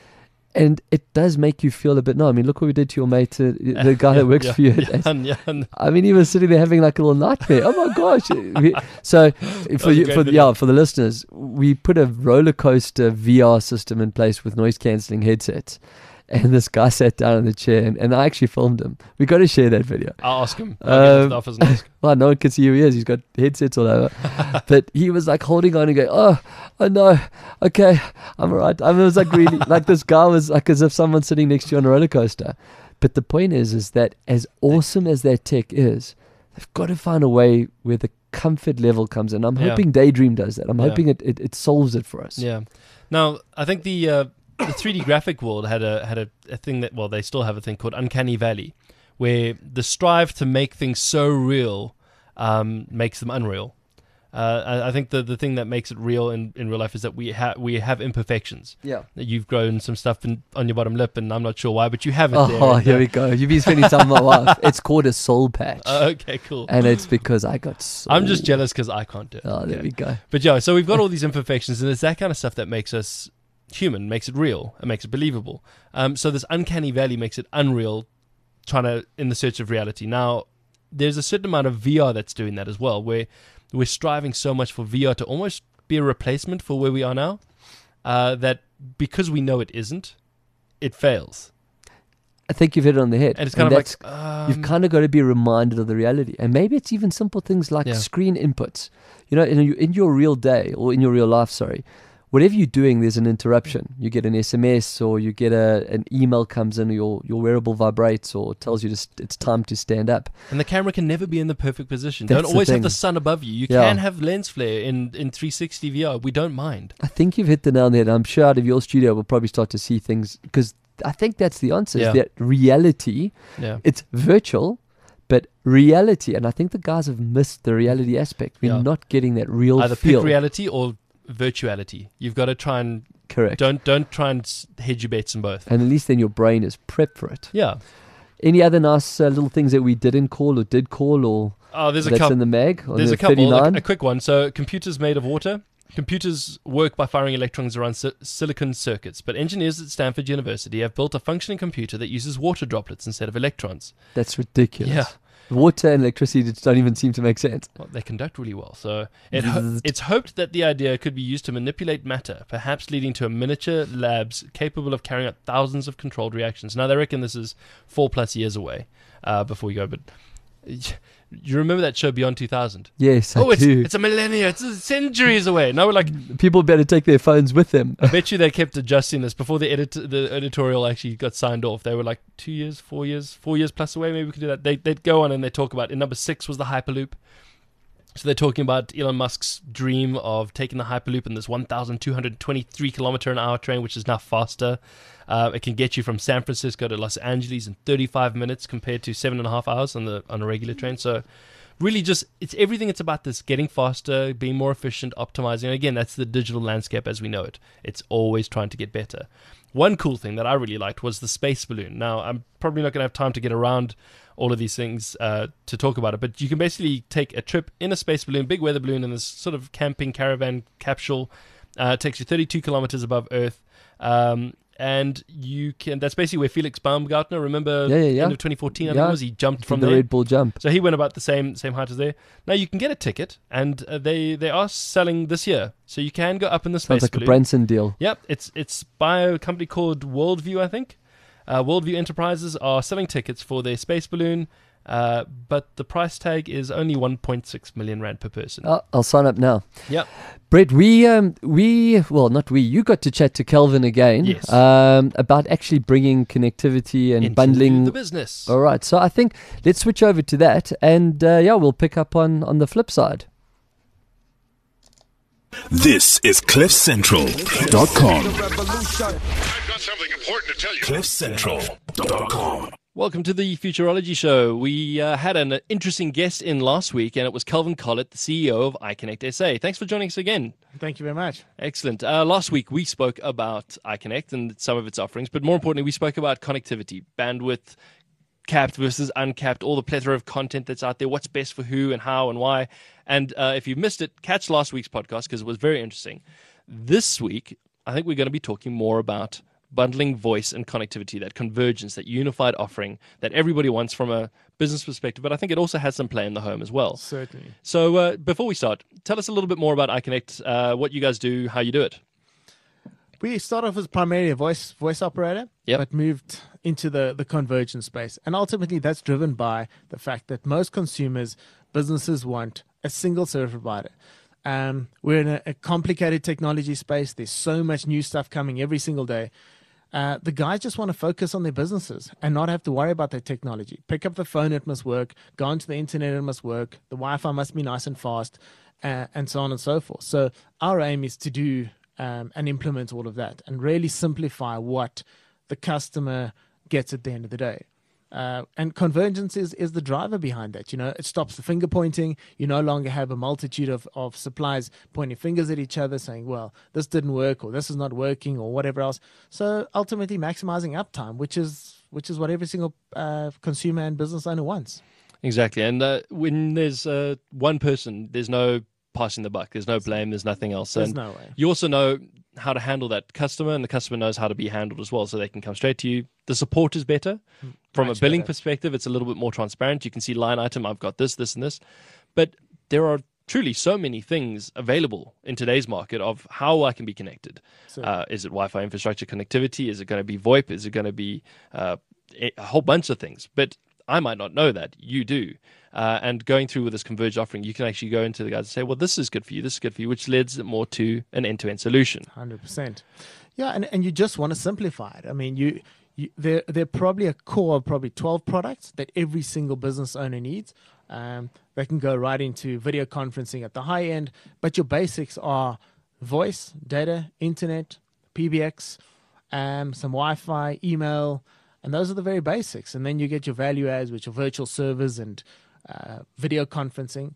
And it does make you feel a bit. No, I mean, look what we did to your mate, uh, the guy that works yeah, for you. Yeah, and, yeah, and I mean, he was sitting there having like a little nightmare. Oh my gosh! We- so, for was a you, great for the, video. yeah, for the listeners, we put a roller coaster V R system in place with noise cancelling headsets, and this guy sat down in the chair, and, and I actually filmed him. We got to share that video. I'll ask him. I'll get him to Um, the office and ask. Well, no one can see who he is. He's got headsets all over. But he was like holding on and going, oh, oh no, okay, I'm all right. I mean, it was like really, like this guy was like as if someone's sitting next to you on a roller coaster. But the point is, is that as awesome as that tech is, they've got to find a way where the comfort level comes in. I'm Yeah. hoping Daydream does that. I'm Yeah. hoping it, it, it solves it for us. Yeah. Now, I think the uh, the three D graphic world had a had a, a thing that well, they still have a thing called Uncanny Valley, where the strive to make things so real um, makes them unreal. Uh, I, I think the the thing that makes it real in, in real life is that we have we have imperfections. Yeah. You've grown some stuff in, on your bottom lip, and I'm not sure why, but you have it Oh, there. here we go. You've been spending time with my wife. It's called a soul patch. Uh, okay, cool. and it's because I got soul. I'm just jealous because I can't do it. Oh, there Okay. we go. But yeah, so we've got all these imperfections, and it's that kind of stuff that makes us human, makes it real, and makes it believable. Um, so this uncanny valley makes it unreal, trying to in the search of reality. Now, there's a certain amount of V R that's doing that as well, where we're striving so much for V R to almost be a replacement for where we are now, uh, that because we know it isn't, it fails. I think you've hit it on the head. And it's kind And of that's- like um, You've kind of got to be reminded of the reality. And maybe it's even simple things like Yeah. screen inputs. You know, in, your- in your real day or in your real life, sorry, whatever you're doing, there's an interruption. You get an S M S or you get a an email comes in or your, your wearable vibrates or tells you to st- it's time to stand up. and the camera can never be in the perfect position. That's Don't the always have thing. the sun above you. You Yeah. can have lens flare in, in three sixty V R. We don't mind. I think you've hit the nail on the head. I'm sure out of your studio we'll probably start to see things because I think that's the answer. Is Yeah. that reality, Yeah. it's virtual, but reality. And I think the guys have missed the reality aspect. We're Yeah. not getting that real Either feel. pick reality or virtuality. You've got to try and Correct. don't don't try and s- hedge your bets in both. And at least then your brain is prepped for it. Yeah. Any other nice uh, little things that we didn't call or did call or Oh, there's a that's couple. in the mag? On There's the a couple. thirty-nine? A, a quick one. So, computers made of water. Computers work by firing electrons around si- silicon circuits, but engineers at Stanford University have built a functioning computer that uses water droplets instead of electrons. That's ridiculous. Yeah. Water and electricity just don't even seem to make sense. Well, they conduct really well. So, it ho- Zzzt. it's hoped that the idea could be used to manipulate matter, perhaps leading to a miniature labs capable of carrying out thousands of controlled reactions. Now, they reckon this is four plus years away uh, before we go, but you remember that show Beyond two thousand? Yes, I Oh, it's, do. it's a millennia. It's centuries away. Now we're like, People better take their phones with them. I bet you they kept adjusting this before the edit the editorial actually got signed off. They were like two years, four years, four years plus away. Maybe we could do that. They they'd go on and they talk about. In number six was the Hyperloop. So they're talking about Elon Musk's dream of taking the Hyperloop in this one thousand two hundred twenty-three kilometer an hour train, which is now faster. Uh, it can get you from San Francisco to Los Angeles in thirty-five minutes compared to seven and a half hours on the on a regular train. So really just, it's everything. It's about this getting faster, being more efficient, optimizing. And again, that's the digital landscape as we know it. It's always trying to get better. One cool thing that I really liked was the space balloon. Now, I'm probably not going to have time to get around all of these things uh, to talk about it, but you can basically take a trip in a space balloon, big weather balloon, in this sort of camping caravan capsule. Uh, it takes you thirty-two kilometers above Earth. Um, and you can, that's basically where Felix Baumgartner, remember, Yeah, yeah, yeah. end of twenty fourteen, I think Yeah. it was, he jumped Did from the there. Red Bull jump. So he went about the same same height as there. Now you can get a ticket, and uh, they they are selling this year, so you can go up in the space Sounds like balloon. a Branson deal. Yep, it's it's by a company called Worldview, I think. Uh, Worldview Enterprises are selling tickets for their space balloon, uh, but the price tag is only one point six million rand per person. I'll, I'll sign up now. Yep. Brett, we, um, we, well, not we, you got to chat to Kelvin again Yes. um, about actually bringing connectivity and Into bundling. the business. All right, so I think let's switch over to that, and uh, yeah, we'll pick up on, on the flip side. This is cliff central dot com. I've got something important to tell you. cliff central dot com. Welcome to the Futurology Show. We uh, had an interesting guest in last week, and it was Kelvin Collett, the C E O of iConnect S A. Thanks for joining us again. Thank you very much. Excellent. Uh, last week, we spoke about iConnect and some of its offerings, but more importantly, we spoke about connectivity, bandwidth, capped versus uncapped, all the plethora of content that's out there, what's best for who and how and why. And uh, if you missed it, catch last week's podcast because it was very interesting. This week, I think we're going to be talking more about bundling voice and connectivity, that convergence, that unified offering that everybody wants from a business perspective, but I think it also has some play in the home as well. Certainly. So uh, before we start, tell us a little bit more about iConnect, uh, what you guys do, how you do it. We started off as primarily a voice voice operator, Yep. but moved into the, the convergence space. And ultimately, that's driven by the fact that most consumers, businesses want a single service provider. Um, we're in a, a complicated technology space. There's so much new stuff coming every single day. Uh, the guys just want to focus on their businesses and not have to worry about their technology. Pick up the phone, it must work. Go onto the internet, it must work. The Wi-Fi must be nice and fast, uh, and so on and so forth. So our aim is to do um, and implement all of that and really simplify what the customer gets at the end of the day. Uh, and convergence is, is the driver behind that. You know, it stops the finger pointing. You no longer have a multitude of, of suppliers pointing fingers at each other saying, well, this didn't work or this is not working or whatever else. So ultimately maximizing uptime, which is which is what every single uh, consumer and business owner wants. Exactly. And uh, when there's uh, one person, there's no passing the buck. There's no blame. There's nothing else. There's And no way. you also know how to handle that customer, and the customer knows how to be handled as well, so they can come straight to you. The support is better. From Much a billing better. perspective, it's a little bit more transparent. You can see line item, I've got this, this, and this. But there are truly so many things available in today's market of how I can be connected. So- Uh, is it Wi-Fi infrastructure connectivity? Is it going to be VoIP? Is it going to be uh, a a whole bunch of things. But I might not know that. You do. Uh, and going through with this converged offering, you can actually go into the guys and say, well, this is good for you, this is good for you, which leads it more to an end-to-end solution. one hundred percent. Yeah, and, and you just want to simplify it. I mean, you, you there there are probably a core of probably twelve products that every single business owner needs. Um, they can go right into video conferencing at the high end, but your basics are voice, data, internet, P B X, um, some Wi-Fi, email, and those are the very basics. And then you get your value adds, which are virtual servers and uh, video conferencing.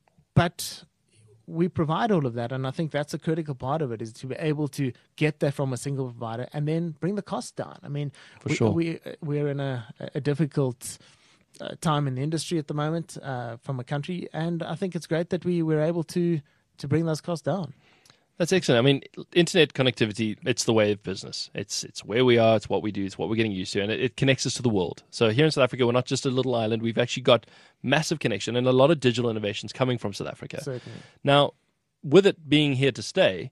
But we provide all of that, and I think that's a critical part of it, is to be able to get that from a single provider and then bring the cost down. I mean, For we, sure. we, we're in a, a difficult uh, time in the industry at the moment uh, from a country, and I think it's great that we were able to, to bring those costs down. That's excellent. I mean, internet connectivity, it's the way of business. It's it's where we are, it's what we do, it's what we're getting used to, and it, it connects us to the world. So here in South Africa, we're not just a little island. We've actually got massive connection and a lot of digital innovations coming from South Africa. Certainly. Now, with it being here to stay,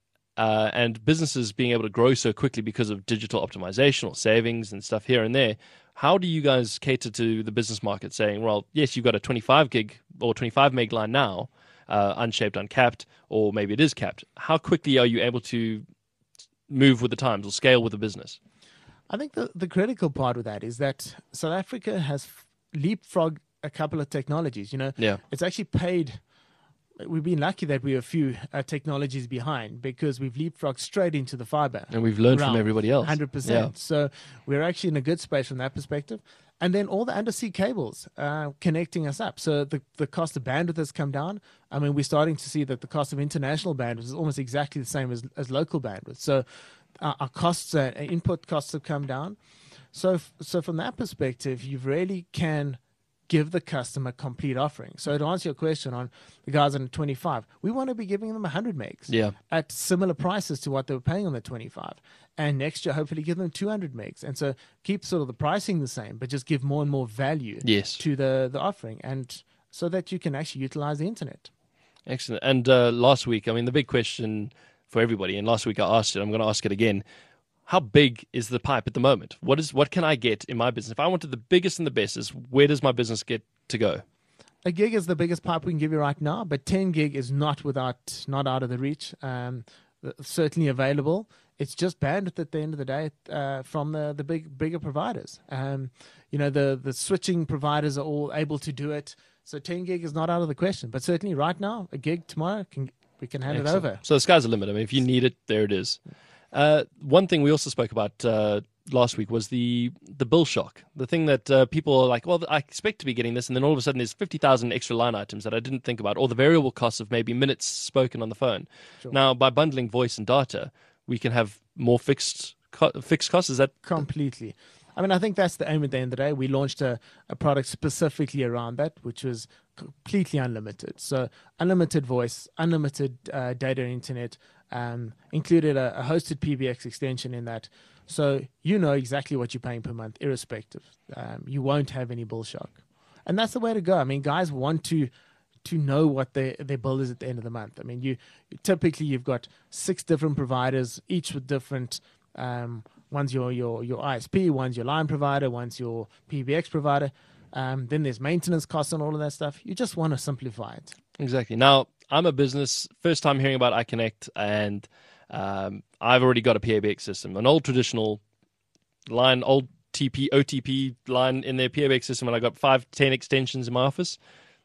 uh, and businesses being able to grow so quickly because of digital optimization or savings and stuff here and there, how do you guys cater to the business market saying, well, yes, you've got a twenty-five gig or twenty-five meg line now, Uh, unshaped, uncapped, or maybe it is capped. How quickly are you able to move with the times or scale with the business? I think the, the critical part with that is that South Africa has leapfrogged a couple of technologies. You know, Yeah. it's actually paid. We've been lucky that we're a few uh, technologies behind, because we've leapfrogged straight into the fiber. And we've learned from realm, everybody else. one hundred percent. So we're actually in a good space from that perspective. And then all the undersea cables uh, connecting us up. So the, the cost of bandwidth has come down. I mean, we're starting to see that the cost of international bandwidth is almost exactly the same as, as local bandwidth. So our, our costs, uh, input costs have come down. So, so from that perspective, you really can give the customer complete offering. So to answer your question on the guys on the twenty-five, we want to be giving them one hundred megs Yeah. at similar prices to what they were paying on the twenty-five. And next year, hopefully give them two hundred megs. And so keep sort of the pricing the same, but just give more and more value Yes. to the, the offering, and so that you can actually utilize the internet. Excellent. And uh, last week, I mean, the big question for everybody, and last week I asked it, I'm going to ask it again. How big is the pipe at the moment? What is what can I get in my business? If I wanted the biggest and the best, is where does my business get to go? A gig is the biggest pipe we can give you right now, but ten gig is not without not out of the reach. Um, certainly available. It's just bandwidth at the end of the day uh, from the the big bigger providers. Um, you know, the the switching providers are all able to do it. So ten gig is not out of the question. But certainly right now, a gig tomorrow can we can hand Excellent. it over. So the sky's the limit. I mean, if you need it, there it is. Uh, one thing we also spoke about uh, last week was the the bill shock. The thing that uh, people are like, well, I expect to be getting this, and then all of a sudden there's fifty thousand extra line items that I didn't think about, or the variable costs of maybe minutes spoken on the phone. Sure. Now, by bundling voice and data, we can have more fixed co- fixed costs. Is that Completely. I mean, I think that's the aim at the end of the day. We launched a, a product specifically around that, which was completely unlimited. So unlimited voice, unlimited uh, data and internet, um, included a, a hosted P B X extension in that. So you know exactly what you're paying per month, irrespective. Um, you won't have any bill shock. And that's the way to go. I mean, guys want to to know what their, their bill is at the end of the month. I mean, you typically you've got six different providers, each with different um, one's your, your, your I S P, one's your line provider, one's your P B X provider. Um, then there's maintenance costs and all of that stuff. You just want to simplify it. exactly? Now, I'm a business, first time hearing about iConnect, and um, I've already got a P A B X system, an old traditional line, old T P, O T P line in their P A B X system, and I got five, ten extensions in my office.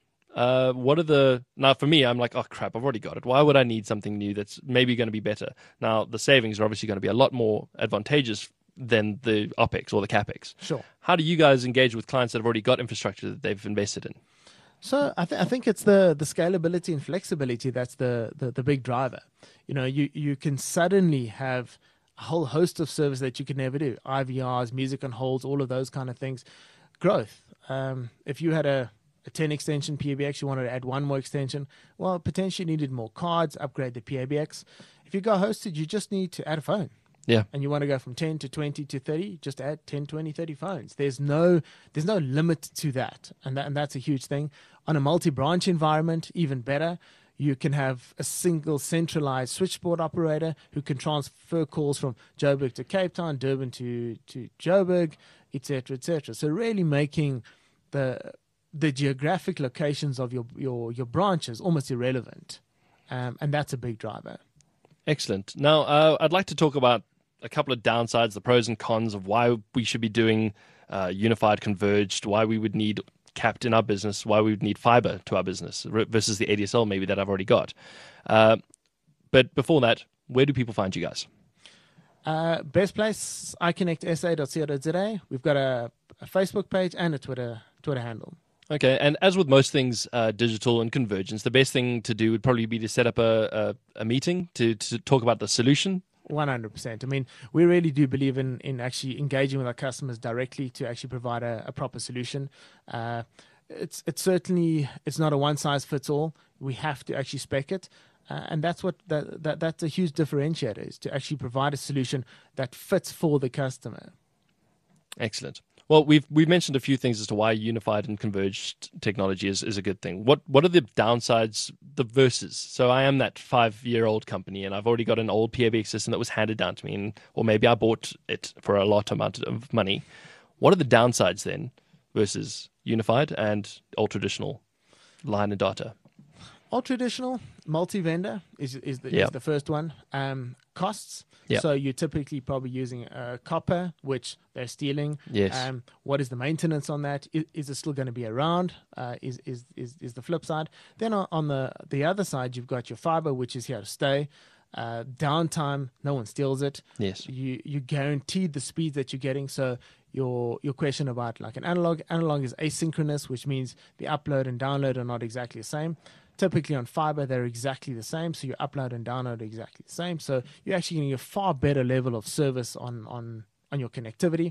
Uh, what are the now for me? I'm like, oh crap, I've already got it. Why would I need something new that's maybe going to be better? Now the savings are obviously going to be a lot more advantageous than the OpEx or the CapEx. Sure. How do you guys engage with clients that have already got infrastructure that they've invested in? So I, th- I think it's the, the scalability and flexibility that's the, the, the big driver. You know, you, you can suddenly have a whole host of services that you could never do. I V Rs, music on holds, all of those kind of things. Growth. Um, if you had a, a ten extension P A B X, you wanted to add one more extension, well, potentially needed more cards, upgrade the P A B X. If you go hosted, you just need to add a phone. Yeah. And you want to go from ten to twenty to thirty, just add ten, twenty, thirty phones. There's no there's no limit to that. And that, and that's a huge thing. On a multi-branch environment, even better. You can have a single centralized switchboard operator who can transfer calls from Joburg to Cape Town, Durban to, to Joburg. et cetera, et cetera. So really making the the geographic locations of your your, your branches almost irrelevant, um, and that's a big driver. Excellent. Now, uh, I'd like to talk about a couple of downsides, the pros and cons of why we should be doing uh, unified converged, why we would need capped in our business, why we would need fiber to our business versus the A D S L maybe that I've already got. Uh, but before that, where do people find you guys? Uh, best place, i connect s a dot co dot z a. We've got a, a Facebook page and a Twitter Twitter handle. Okay, and as with most things uh, digital and convergence, the best thing to do would probably be to set up a, a, a meeting to, to talk about the solution. one hundred percent. I mean, we really do believe in, in actually engaging with our customers directly to actually provide a, a proper solution. Uh, it's it's certainly it's not a one size fits all. We have to actually spec it, uh, and that's what that, that that's a huge differentiator, is to actually provide a solution that fits for the customer. Excellent. Well, we've we've mentioned a few things as to why unified and converged technology is, is a good thing. What what are the downsides, the versus? So I am that five-year-old company, and I've already got an old P A B X system that was handed down to me, and, or maybe I bought it for a lot amount of money. What are the downsides then versus unified and old traditional line and data? All traditional, multi-vendor is is the, Yep. is the first one. Um, costs. Yep. So you're typically probably using uh, copper, which they're stealing. Yes. Um, what is the maintenance on that? Is, is it still going to be around? Uh, is, is is is the flip side. Then on, on the the other side, you've got your fiber, which is here to stay. Uh, downtime, no one steals it. Yes. You you guaranteed the speeds that you're getting. So your your question about like an analog, analog is asynchronous, which means the upload and download are not exactly the same. Typically on fiber, they're exactly the same. So your upload and download are exactly the same. So you're actually getting a far better level of service on on, on your connectivity.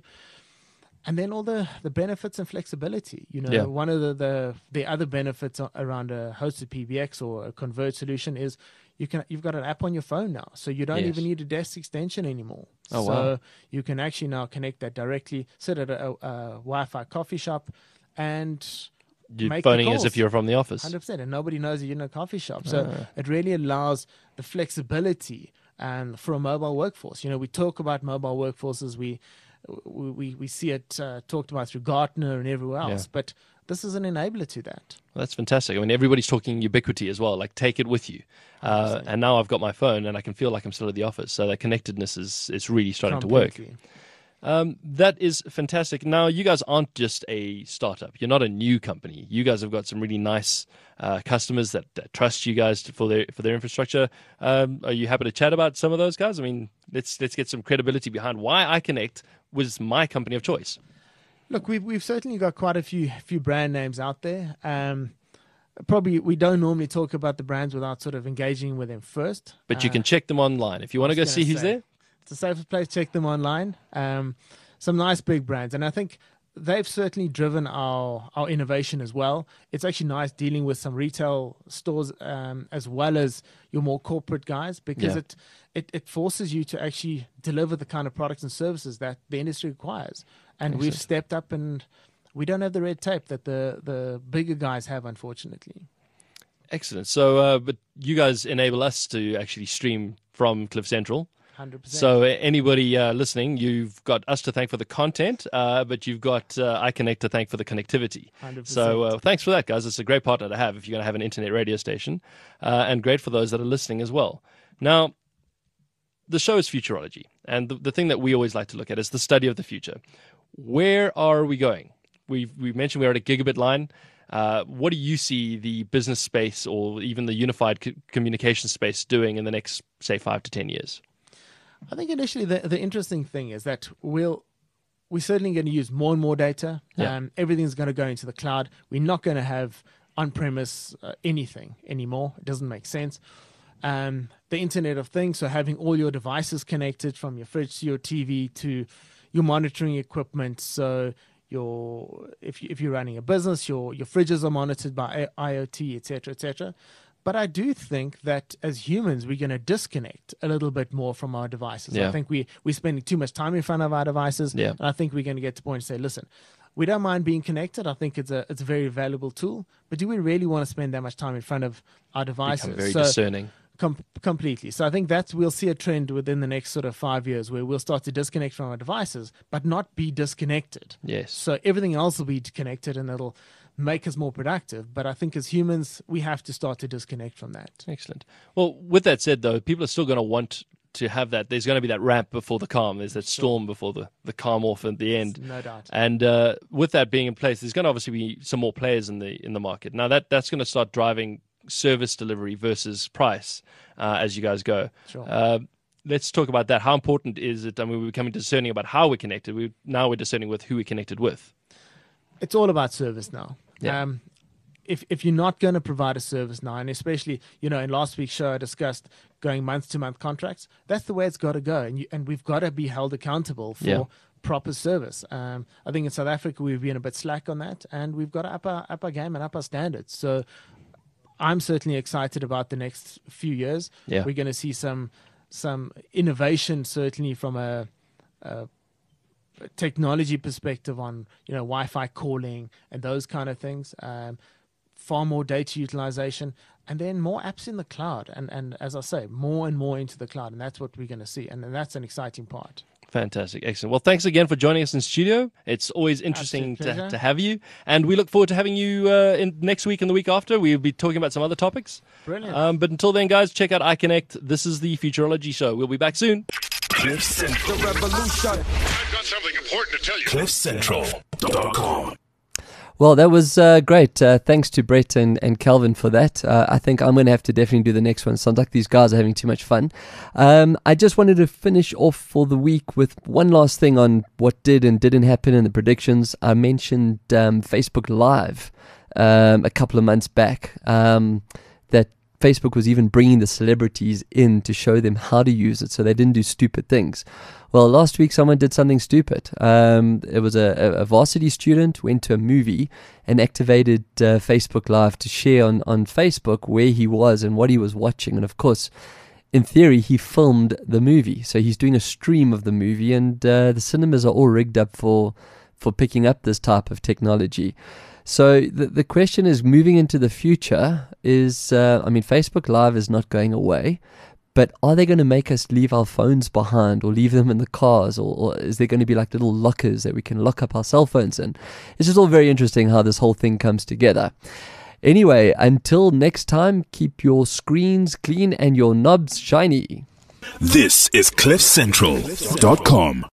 And then all the, the benefits and flexibility. You know, Yeah. one of the, the, the other benefits around a hosted P B X or a converged solution is you can you've got an app on your phone now. So you don't Yes. even need a desk extension anymore. Oh, so wow. you can actually now connect that directly, sit at a, a, a Wi-Fi coffee shop, and You're make the phoning as calls. if you're from the office. one hundred percent, and nobody knows that you're in a coffee shop. So Ah. it really allows the flexibility um, for a mobile workforce. You know, we talk about mobile workforces. We we we, we see it uh, talked about through Gartner and everywhere else. Yeah. But this is an enabler to that. Well, that's fantastic. I mean, everybody's talking ubiquity as well, like take it with you. Uh, and now I've got my phone and I can feel like I'm still at the office. So that connectedness is, is really starting to work. Completely. Um, that is fantastic. Now, you guys aren't just a startup. You're not a new company. You guys have got some really nice uh, customers that, that trust you guys to, for their for their infrastructure. Um, are you happy to chat about some of those guys? I mean, let's let's get some credibility behind why iConnect was my company of choice. Look, we've we've certainly got quite a few few brand names out there. Um, probably we don't normally talk about the brands without sort of engaging with them first. But you Uh, can check them online if you want to go was see gonna who's say. there. It's the safest place. Check them online. Um, some nice big brands, and I think they've certainly driven our our innovation as well. It's actually nice dealing with some retail stores um, as well as your more corporate guys, because Yeah. it, it it forces you to actually deliver the kind of products and services that the industry requires. And we've Excellent. stepped up, and we don't have the red tape that the the bigger guys have, unfortunately. Excellent. So, uh, but you guys enable us to actually stream from Cliff Central. one hundred percent. So uh, anybody uh, listening, you've got us to thank for the content, uh, but you've got uh, iConnect to thank for the connectivity. one hundred percent. So uh, thanks for that, guys. It's a great partner to have if you're going to have an internet radio station, uh, and great for those that are listening as well. Now, the show is Futurology, and the, the thing that we always like to look at is the study of the future. Where are we going? We've, we've mentioned we're at a gigabit line. Uh, what do you see the business space or even the unified co- communication space doing in the next, say, five to ten years? I think initially the, the interesting thing is that we'll, we're certainly going to use more and more data. Yeah. Um, everything's going to go into the cloud. We're not going to have on-premise uh, anything anymore. It doesn't make sense. Um, the Internet of Things, so having all your devices connected from your fridge to your T V to your monitoring equipment. So your if you, if you're running a business, your your fridges are monitored by IoT, et cetera, et cetera. But I do think that as humans, we're going to disconnect a little bit more from our devices. Yeah. I think we, we're spending too much time in front of our devices. Yeah. And I think we're going to get to the point to say, listen, we don't mind being connected. I think it's a it's a very valuable tool. But do we really want to spend that much time in front of our devices? Become very So discerning. Com- completely. So I think that we'll see a trend within the next sort of five years where we'll start to disconnect from our devices, but not be disconnected. Yes. So everything else will be connected and it'll make us more productive. But I think as humans, we have to start to disconnect from that. Excellent. Well, with that said, though, people are still going to want to have that. There's going to be that ramp before the calm. There's that storm before the, the calm off at the end. No doubt. And uh, with that being in place, there's going to obviously be some more players in the in the market. Now, that that's going to start driving service delivery versus price uh, as you guys go. Sure. Uh, let's talk about that. How important is it? I mean, we're becoming discerning about how we're connected. We now we're discerning with who we're connected with. It's all about service now. Yeah. Um, if if you're not going to provide a service now, and especially, you know, in last week's show I discussed going month to month contracts, that's the way it's got to go, and you, and we've got to be held accountable for Yeah. proper service. Um, I think in South Africa we've been a bit slack on that, and we've got to up our up our game and up our standards. So I'm certainly excited about the next few years. Yeah. We're going to see some some innovation, certainly from a, a technology perspective on, you know, Wi-Fi calling and those kind of things. Um, far more data utilization, and then more apps in the cloud. And, and as I say, more and more into the cloud. And that's what we're going to see. And, and that's an exciting part. Fantastic. Excellent. Well, thanks again for joining us in studio. It's always interesting Absolute to, pleasure. to have you. And we look forward to having you uh, in next week and the week after. We'll be talking about some other topics. Brilliant. Um, but until then, guys, check out iConnect. This is the Futurology Show. We'll be back soon. Cliff Central. I've got something important to tell you. Cliff Central dot com. Well, that was uh, great. Uh, thanks to Brett and, and Calvin for that. Uh, I think I'm going to have to definitely do the next one. Sounds like these guys are having too much fun. Um, I just wanted to finish off for the week with one last thing on what did and didn't happen in the predictions. I mentioned um, Facebook Live um, a couple of months back, um, that Facebook was even bringing the celebrities in to show them how to use it so they didn't do stupid things. Well, last week someone did something stupid. Um, it was a, a varsity student went to a movie and activated uh, Facebook Live to share on, on Facebook where he was and what he was watching. And of course, in theory, he filmed the movie. So he's doing a stream of the movie, and uh, the cinemas are all rigged up for, for picking up this type of technology. So the the question is, moving into the future is, uh, I mean, Facebook Live is not going away, but are they going to make us leave our phones behind or leave them in the cars, or, or is there going to be like little lockers that we can lock up our cell phones in? It's just all very interesting how this whole thing comes together. Anyway, until next time, keep your screens clean and your knobs shiny. This is Cliff Central dot com.